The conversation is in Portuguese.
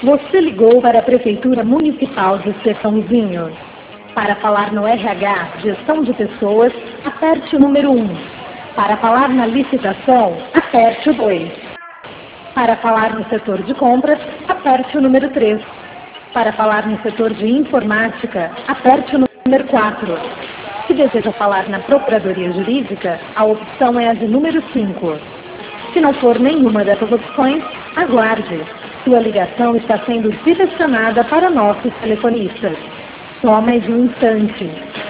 Você ligou para a Prefeitura Municipal de Sertãozinho. Para falar no RH, Gestão de Pessoas, aperte o número 1. Para falar na licitação, aperte o 2. Para falar no setor de compras, aperte o número 3. Para falar no setor de informática, aperte o número 4. Se deseja falar na Procuradoria Jurídica, a opção é a de número 5. Se não for nenhuma dessas opções, aguarde. Sua ligação está sendo direcionada para nossos telefonistas. Só mais um instante.